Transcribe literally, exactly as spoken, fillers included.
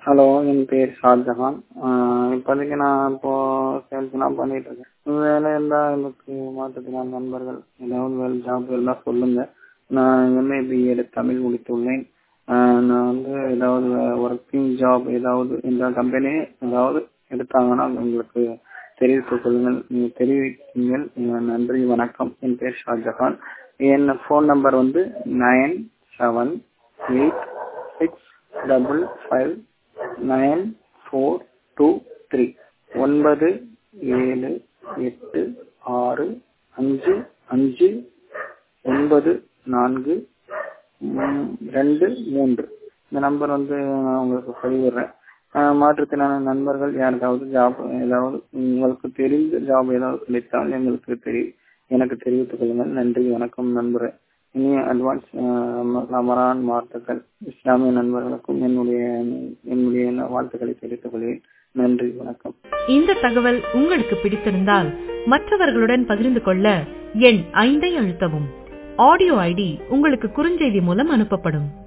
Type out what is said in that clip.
Hello, என் பேர் ஷாஜஹான். ஆஹ் இப்போதைக்கு நான் இப்போ சேல்ஸ் தான் பண்ணிட்டு இருக்கேன். வேலை இருந்தால் எனக்கு மாற்றத்தினால் நண்பர்கள் ஏதாவது வேலை ஜாப் இருந்தால் சொல்லுங்க. நான் எம்ஏ பிஎட் தமிழ் முடித்துள்ளேன். ஆஹ் நான் வந்து ஏதாவது ஒர்க்கிங் ஜாப் ஏதாவது இந்த கம்பெனி ஏதாவது எடுத்தாங்கன்னா உங்களுக்கு தெரிவித்துக் கொள்ளுங்கள். நீங்கள் தெரிவித்தீங்கள். நன்றி, வணக்கம். என் பேர் ஷாஜஹான். என் ஃபோன் நம்பர் வந்து nine seven eight six double five nine four two three. ஒன்பது ஏழு எட்டு ஆறு அஞ்சு அஞ்சு ஒன்பது நான்கு ரெண்டு மூன்று. இந்த நம்பர் வந்து நான் உங்களுக்கு பதிவிடுறேன். மாற்றுத்திறனான நண்பர்கள் யாருக்காவது ஜாப் ஏதாவது உங்களுக்கு தெரிந்த ஜாப் ஏதாவது கிடைத்தால் எங்களுக்கு தெரி எனக்கு தெரிவித்துக் கொள்ளுங்கள். நன்றி, வணக்கம் நண்பரே. இனிய அட்வான்ஸ் ரமலான் வாழ்த்துக்கள். இஸ்லாமிய நண்பர்களுக்கும் என்னுடைய என்னுடைய வாழ்த்துக்களை தெரிவித்துக் கொள்கிறேன். நன்றி, வணக்கம். இந்த தகவல் உங்களுக்கு பிடித்திருந்தால் மற்றவர்களுடன் பகிர்ந்து கொள்ள எண் ஐந்தை அழுத்தவும். ஆடியோ ஐடி உங்களுக்கு குறுஞ்செய்தி மூலம் அனுப்பப்படும்.